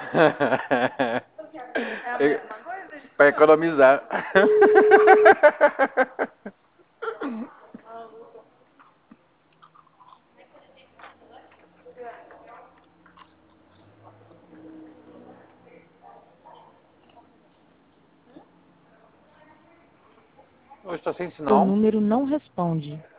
É a mesma coisa? Para economizar. Hoje está sem Seu sinal. número não responde.